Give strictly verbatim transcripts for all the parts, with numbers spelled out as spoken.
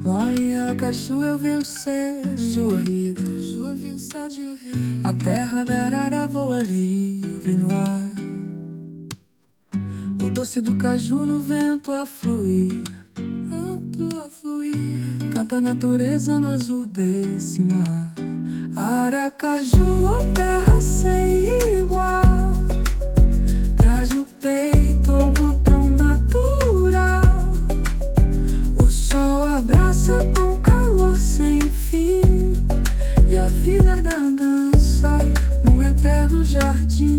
Lá em Aracaju eu vi o céu de rio. A terra da arara voa livre no ar. O doce do caju no vento a fluir, vento a fluir. Canta a natureza no azul desse mar. Aracaju, a terra sem igual, traz no peito algo tão natural. O sol abraça com calor sem fim, e a vida da dança num eterno jardim.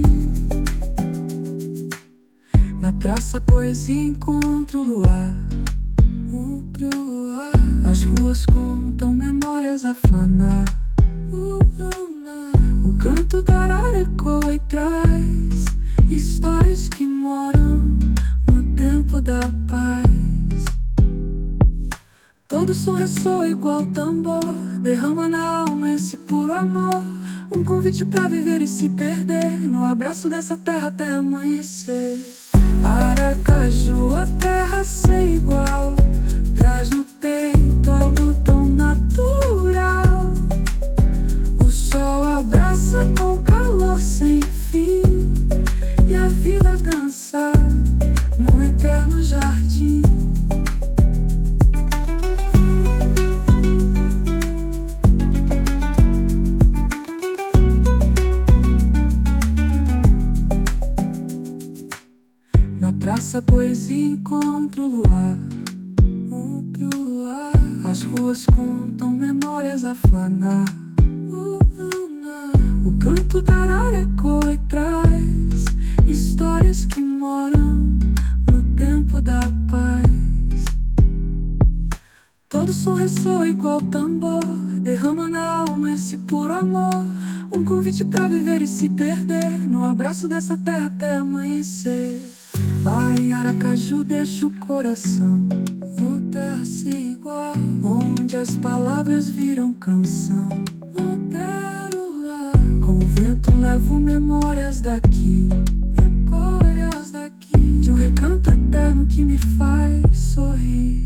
Na praça, poesia encontra o luar, o luar. As ruas contam memórias a fanar. O canto da arara ecoa e traz histórias que moram no tempo da paz. Todo som ressoa igual tambor, derrama na alma esse puro amor. Um convite pra viver e se perder no abraço dessa terra até amanhecer. Aracaju, a terra sem igual, traz no peito algo tão natural. O sol abraça com calor sem fim, e a vida dança num eterno jardim. Na praça, poesia encontra o luar, o luar. As ruas contam memórias a fanar. O canto da arara ecoa e traz histórias que moram no tempo da paz. Todo som ressoa igual tambor, derrama na alma esse puro amor. Um convite pra viver e se perder no abraço dessa terra até amanhecer. Lá em Aracaju deixa o coração, o terra sem igual, onde as palavras viram canção. Eu quero lá, com o vento levo memórias daqui, memórias daqui, de um recanto eterno que me faz sorrir.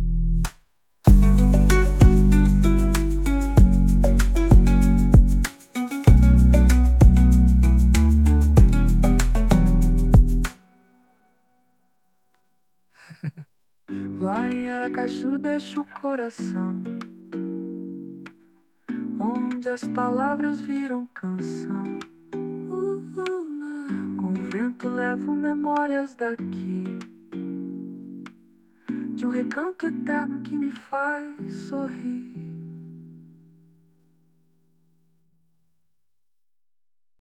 Lá em Aracaju deixa o coração, onde as palavras viram canção. Uh, uh, uh. Com o vento levo memórias daqui, de um recanto eterno que me faz sorrir.